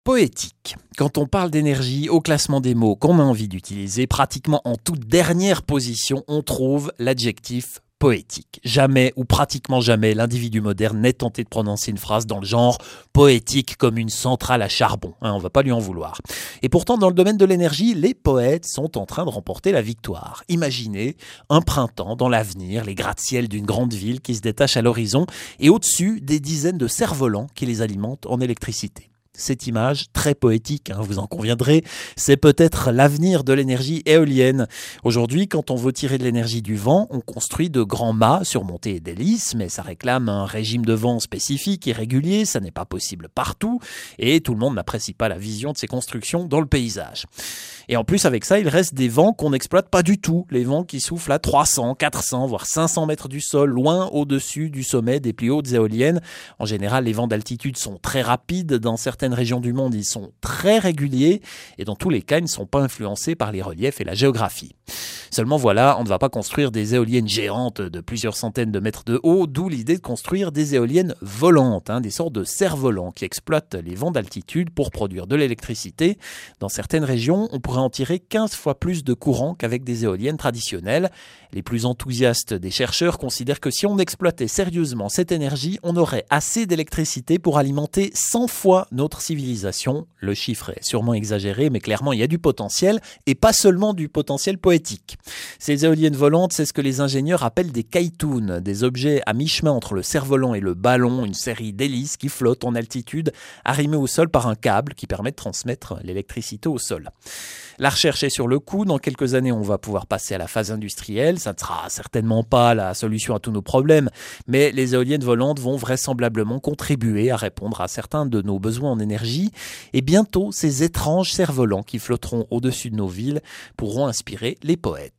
Poétique. Quand on parle d'énergie, au classement des mots qu'on a envie d'utiliser, pratiquement en toute dernière position, on trouve l'adjectif poétique. Jamais ou pratiquement jamais l'individu moderne n'est tenté de prononcer une phrase dans le genre poétique comme une centrale à charbon. On va pas lui en vouloir. Et pourtant, dans le domaine de l'énergie, les poètes sont en train de remporter la victoire. Imaginez un printemps dans l'avenir, les gratte-ciel d'une grande ville qui se détachent à l'horizon et au-dessus des dizaines de cerfs-volants qui les alimentent en électricité. Cette image, très poétique, vous en conviendrez, c'est peut-être l'avenir de l'énergie éolienne. Aujourd'hui, quand on veut tirer de l'énergie du vent, on construit de grands mâts surmontés d'hélices, mais ça réclame un régime de vent spécifique et régulier, ça n'est pas possible partout, et tout le monde n'apprécie pas la vision de ces constructions dans le paysage. Et en plus, avec ça, il reste des vents qu'on n'exploite pas du tout, les vents qui soufflent à 300, 400, voire 500 mètres du sol, loin au-dessus du sommet des plus hautes éoliennes. En général, les vents d'altitude sont très rapides, dans certaines régions du monde, ils sont très réguliers et dans tous les cas, ils ne sont pas influencés par les reliefs et la géographie. Seulement voilà, on ne va pas construire des éoliennes géantes de plusieurs centaines de mètres de haut, d'où l'idée de construire des éoliennes volantes, des sortes de cerfs-volants qui exploitent les vents d'altitude pour produire de l'électricité. Dans certaines régions, on pourrait en tirer 15 fois plus de courant qu'avec des éoliennes traditionnelles. Les plus enthousiastes des chercheurs considèrent que si on exploitait sérieusement cette énergie, on aurait assez d'électricité pour alimenter 100 fois notre civilisation. Le chiffre est sûrement exagéré, mais clairement il y a du potentiel, et pas seulement du potentiel poétique. Ces éoliennes volantes, c'est ce que les ingénieurs appellent des kaitoons, des objets à mi-chemin entre le cerf-volant et le ballon, une série d'hélices qui flottent en altitude, arrimées au sol par un câble qui permet de transmettre l'électricité au sol. La recherche est sur le coup. Dans quelques années, on va pouvoir passer à la phase industrielle. Ça ne sera certainement pas la solution à tous nos problèmes, mais les éoliennes volantes vont vraisemblablement contribuer à répondre à certains de nos besoins en énergie. Et bientôt, ces étranges cerfs-volants qui flotteront au-dessus de nos villes pourront inspirer les poètes.